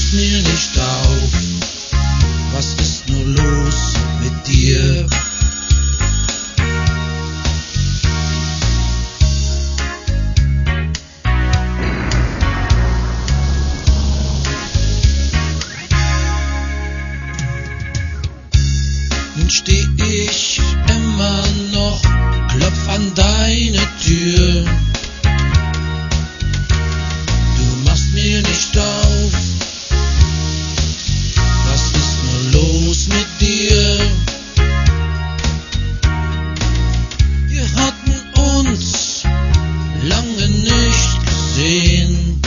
machst mir nicht auf. Was ist nur los mit dir? Nun steh ich immer noch, klopf an deine Tür. Du machst mir nicht auf. Was ist nur los mit dir? Wir hatten uns lange nicht gesehen.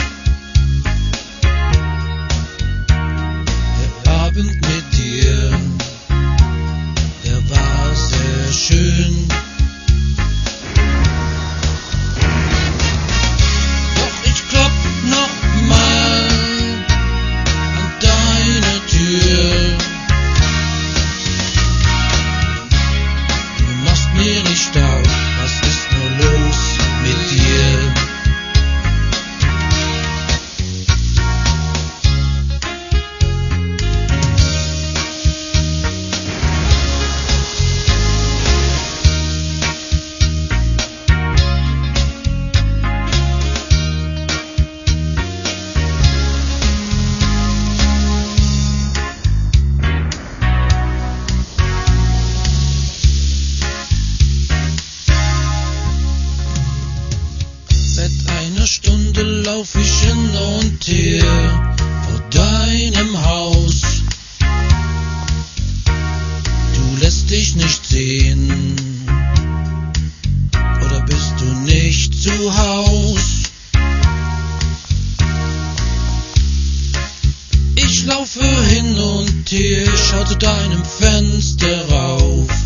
Der Abend mit dir, der war sehr schön. Doch ich klopf noch mal an deine Tür. Du machst mir nicht auf. Was ist nur los mit dir? Seit einer Stunde lauf ich hin und her vor deinem Haus. Du lässt dich nicht sehen, oder bist du nicht zu Haus? Ich laufe hin und her, schau zu deinem Fenster rauf.